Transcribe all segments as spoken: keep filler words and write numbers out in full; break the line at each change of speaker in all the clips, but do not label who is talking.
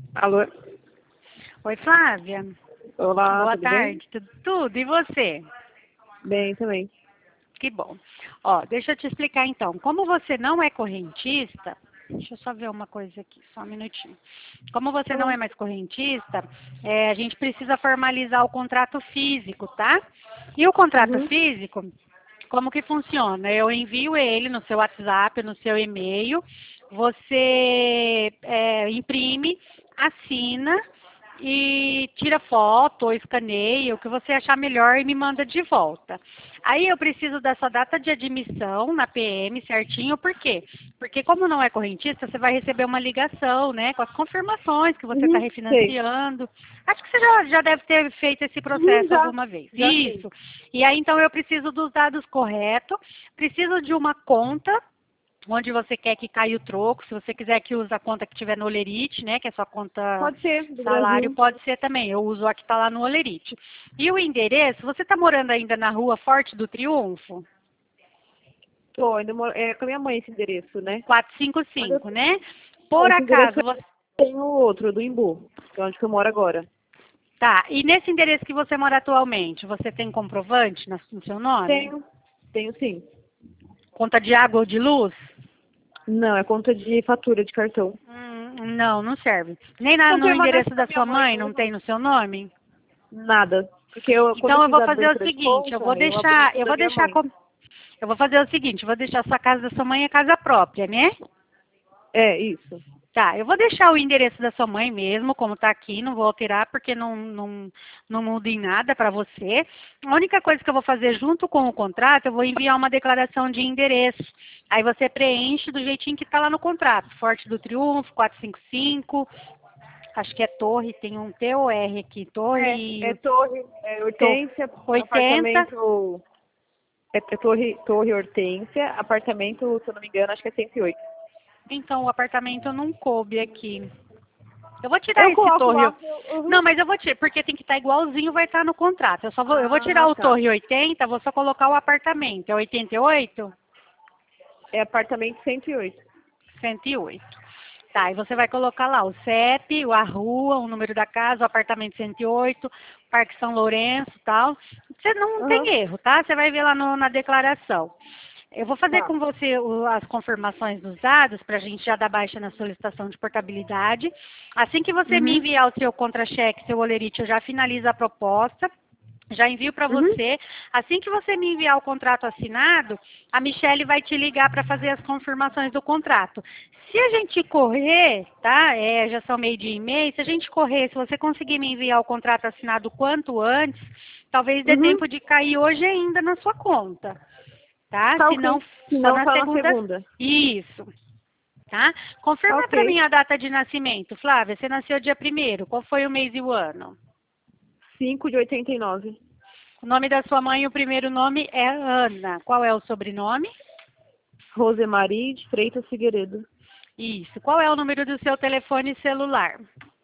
Alô?
Oi, Flávia.
Olá,
Boa
tudo
tarde. Tudo, tudo. E você?
bem? Bem também.
Que bom. Ó, deixa eu te explicar então. Como você não é correntista, deixa eu só ver uma coisa aqui, só um minutinho. Como você não é mais correntista, é, a gente precisa formalizar o contrato físico, tá? E o contrato
Uhum.
físico, como que funciona? Eu envio ele no seu WhatsApp, no seu e-mail, você é, imprime, assina e tira foto ou escaneia, o que você achar melhor e me manda de volta. Aí eu preciso da sua data de admissão na P M certinho, por quê? Porque como não é correntista, você vai receber uma ligação, né, com as confirmações que você está
Uhum. Sei.
refinanciando. Acho que você já, já deve ter feito esse
Uhum,
processo
já.
alguma vez.
Já fiz.
Isso. E aí então eu preciso dos dados corretos, preciso de uma conta onde você quer que caia o troco, se você quiser que use a conta que tiver no Olerite, né, que é sua conta
Pode ser, do
salário,
Brasil.
pode ser também, eu uso a que está lá no Olerite. E o endereço, você está morando ainda na rua Forte do Triunfo?
Tô, ainda moro, é com a minha mãe esse endereço, né?
quatrocentos e cinquenta e
Mas eu,
cinco, né? Por
esse endereço
acaso,
eu
você...
tenho outro, do Imbu, que é onde que eu moro agora.
Tá, e nesse endereço que você mora atualmente, você tem comprovante no no seu nome?
Tenho. Tenho sim.
Conta de água ou de luz?
Não, é conta de fatura de cartão.
Hum, não, não serve. Nem na-
Não
no
permanece
endereço
com a
da
minha
sua
mãe
mãe não
mesmo.
tem no seu nome?
Nada. Porque eu, quando eu
Então eu
fiz
vou
a
fazer o
abertura de
seguinte, eu
conta,
vou
eu abri
deixar,
no
eu
da
vou
minha
deixar
mãe.
com, eu vou fazer o seguinte, eu vou deixar a sua casa da sua mãe a casa própria, né?
É, isso.
Tá, eu vou deixar o endereço da sua mãe mesmo, como tá aqui, não vou alterar porque não, não, não muda em nada para você. A única coisa que eu vou fazer junto com o contrato, eu vou enviar uma declaração de endereço. Aí você preenche do jeitinho que está lá no contrato. Forte do Triunfo, quatrocentos e cinquenta e cinco, acho que é Torre, tem um T O R aqui,
É, é
Torre
torre, é
to-
Hortência,
oitenta.
apartamento. É é torre, torre Hortência, apartamento, se eu não me engano, acho que é cento e oito.
Então, o apartamento não coube aqui. Eu vou tirar
Eu
esse
coloco
torre.
lá. Eu,
Não,
uhum.
mas eu vou tirar, porque tem que estar igualzinho, vai estar no contrato. Eu só vou, eu vou tirar
Ah,
o
tá.
torre oitenta, vou só colocar o apartamento. É oitenta e oito?
É apartamento cento e oito.
cento e oito. Tá, e você vai colocar lá o C E P, a rua, o número da casa, o apartamento cento e oito, Parque São Lourenço e tal. Você não
Aham.
tem erro, tá? Você vai ver lá no- na declaração. Eu vou fazer
Tá.
com você o- as confirmações dos dados para a gente já dar baixa na solicitação de portabilidade. Assim que você me
Uhum.
enviar o seu contra-cheque, seu olerite, eu já finalizo a proposta. Já envio para
Uhum.
você. Assim que você me enviar o contrato assinado, a Michelle vai te ligar para fazer as confirmações do contrato. Se a gente correr, tá? É, já são meio dia e meio. Se a gente correr, se você conseguir me enviar o contrato assinado quanto antes, talvez dê
Uhum.
tempo de cair hoje ainda na sua conta, tá?
Tá
Se não,
ok.
só
Se não,
na
só na
segunda.
segunda.
Isso, tá?
Tá
Confirma para mim
ok.
a data de nascimento. Flávia, você nasceu dia primeiro. Qual foi o mês e o ano?
cinco de oitenta e nove.
O nome da sua mãe, o primeiro nome é Ana. Qual é o sobrenome?
Rosemarie de Freitas Figueiredo.
Isso. Qual é o número do seu telefone celular?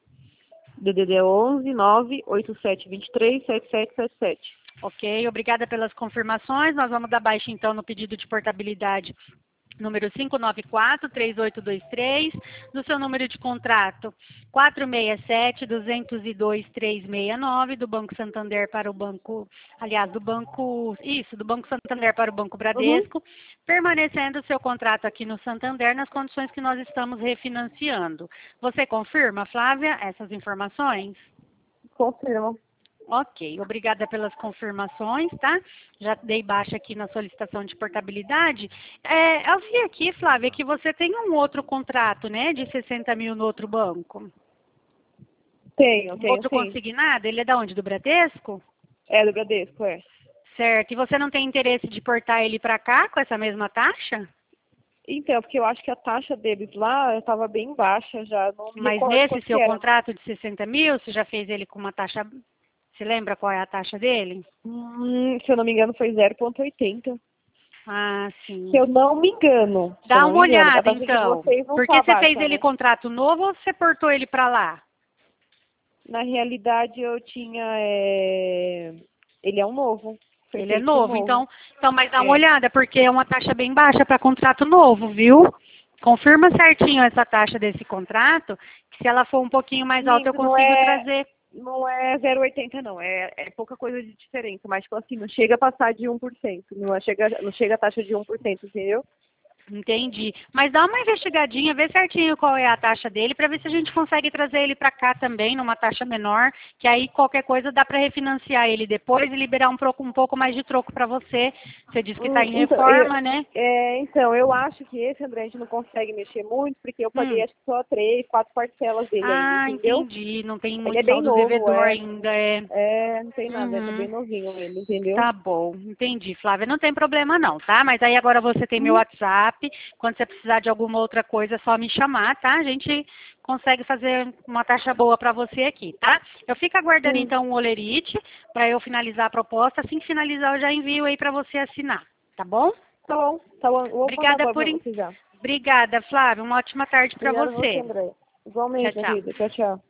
D D D onze nove oito sete dois três sete sete sete sete.
Ok, obrigada pelas confirmações. Nós vamos dar baixa então no pedido de portabilidade número cinco nove quatro, três oito dois três, no seu número de contrato quatro seis sete, dois zero dois, três seis nove, do Banco Santander para o Banco, aliás, do Banco, isso, do Banco Santander para o Banco
Uhum.
Bradesco, permanecendo o seu contrato aqui no Santander nas condições que nós estamos refinanciando. Você confirma, Flávia, essas informações?
Confirma.
Ok, obrigada pelas confirmações, tá? Já dei baixa aqui na solicitação de portabilidade. É, eu vi aqui, Flávia, que você tem um outro contrato, né, de sessenta mil no outro banco.
Tenho,
Um
tenho
outro
sim.
consignado, ele é da onde? Do Bradesco?
É do Bradesco, é.
Certo, e você não tem interesse de portar ele para cá com essa mesma taxa?
Então, porque eu acho que a taxa deles lá estava bem baixa já, não me
Mas
recordo
nesse
quanto que
seu
era.
contrato de sessenta mil, você já fez ele com uma taxa... Você lembra qual é a taxa dele?
Hum, se eu não me engano, foi zero vírgula oitenta.
Ah,
Se
sim.
eu não me engano, se eu
Dá
não
uma
me engano. A
olhada,
taxa de
então.
vocês não
Porque
tá
você fez
baixa,
ele
né?
contrato novo ou você portou ele para lá?
Na realidade, eu tinha... é, ele é um novo. Foi
Ele é
feito com
novo,
novo.
então, então, mas dá uma
É.
olhada, porque é uma taxa bem baixa para contrato novo, viu? Confirma certinho essa taxa desse contrato, que se ela for um pouquinho mais alta eu
Não
consigo
é,
trazer.
não é zero vírgula oitenta não, é, é pouca coisa de diferença, mas tipo assim, não chega a passar de um por cento, não é- chega, não chega a taxa de um por cento, entendeu?
Entendi. Mas dá uma investigadinha, vê certinho qual é a taxa dele, para ver se a gente consegue trazer ele para cá também, numa taxa menor, que aí qualquer coisa dá para refinanciar ele depois e liberar um pouco, um pouco mais de troco para você. Você disse que está
Hum,
em
então, eu,
reforma, né?
é, então, eu acho que esse, André, a gente não consegue mexer muito, porque eu paguei
Hum.
acho que só três, quatro parcelas dele ainda,
Ah,
entendeu?
entendi. Não tem
Ele é
muito
bem
saldo
novo,
devedor
é,
ainda, é.
é, não tem nada, é bem
Uhum.
novinho ele, entendeu?
Tá bom, entendi, Flávia. Não tem problema não, tá? Mas aí agora você tem meu
Hum,
WhatsApp. Quando você precisar de alguma outra coisa, é só me chamar, tá? A gente consegue fazer uma taxa boa para você aqui, tá? Eu fico aguardando
sim,
então o Olerite para eu finalizar a proposta. Assim que finalizar, eu já envio aí para você assinar, tá bom?
tá bom, tá bom, eu vou mandar
Obrigada
agora
por.
pra
in-
você já.
Obrigada, Flávia. Uma ótima tarde para
Obrigada a você,
você.
André.
Tchau,
Igualmente, minha
tchau.
vida. Tchau, tchau.